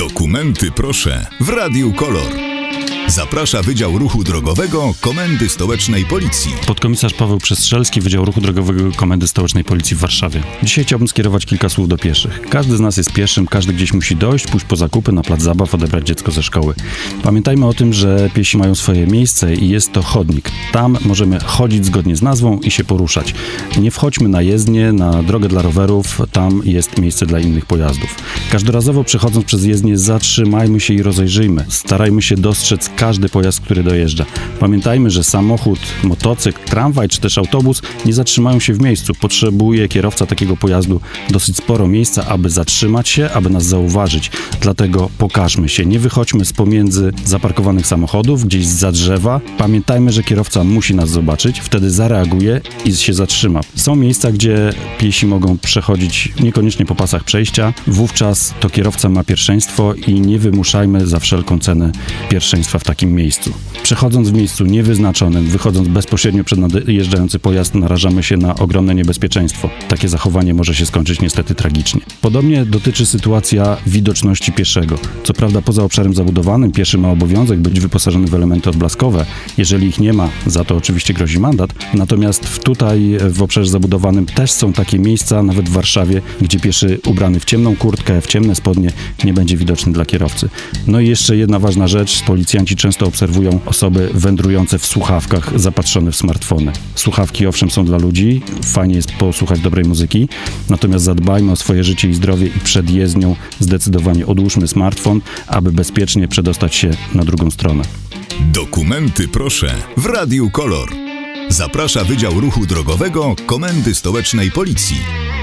Dokumenty proszę w Radiu Kolor. Zaprasza Wydział Ruchu Drogowego Komendy Stołecznej Policji. Podkomisarz Paweł Przestrzelski, Wydział Ruchu Drogowego Komendy Stołecznej Policji w Warszawie. Dzisiaj chciałbym skierować kilka słów do pieszych. Każdy z nas jest pieszym, każdy gdzieś musi dojść, pójść po zakupy, na plac zabaw, odebrać dziecko ze szkoły. Pamiętajmy o tym, że piesi mają swoje miejsce i jest to chodnik. Tam możemy chodzić zgodnie z nazwą i się poruszać. Nie wchodźmy na jezdnię, na drogę dla rowerów, tam jest miejsce dla innych pojazdów. Każdorazowo przechodząc przez jezdnię zatrzymajmy się i rozejrzyjmy. Starajmy się dostrzec każdy pojazd, który dojeżdża. Pamiętajmy, że samochód, motocykl, tramwaj czy też autobus nie zatrzymają się w miejscu. Potrzebuje kierowca takiego pojazdu dosyć sporo miejsca, aby zatrzymać się, aby nas zauważyć. Dlatego pokażmy się. Nie wychodźmy z pomiędzy zaparkowanych samochodów, gdzieś zza drzewa. Pamiętajmy, że kierowca musi nas zobaczyć, wtedy zareaguje i się zatrzyma. Są miejsca, gdzie piesi mogą przechodzić niekoniecznie po pasach przejścia. Wówczas to kierowca ma pierwszeństwo i nie wymuszajmy za wszelką cenę pierwszeństwa w takim miejscu. Przechodząc w miejscu niewyznaczonym, wychodząc bezpośrednio przed nadjeżdżający pojazd, narażamy się na ogromne niebezpieczeństwo. Takie zachowanie może się skończyć niestety tragicznie. Podobnie dotyczy sytuacja widoczności pieszego. Co prawda poza obszarem zabudowanym pieszy ma obowiązek być wyposażony w elementy odblaskowe. Jeżeli ich nie ma, za to oczywiście grozi mandat. Natomiast tutaj w obszarze zabudowanym też są takie miejsca, nawet w Warszawie, gdzie pieszy ubrany w ciemną kurtkę, w ciemne spodnie nie będzie widoczny dla kierowcy. No i jeszcze jedna ważna rzecz. Policjanci często obserwują osoby wędrujące w słuchawkach, zapatrzone w smartfony. Słuchawki owszem są dla ludzi, fajnie jest posłuchać dobrej muzyki, natomiast zadbajmy o swoje życie i zdrowie i przed jezdnią zdecydowanie odłóżmy smartfon, aby bezpiecznie przedostać się na drugą stronę. Dokumenty proszę w Radiu Kolor. Zaprasza Wydział Ruchu Drogowego Komendy Stołecznej Policji.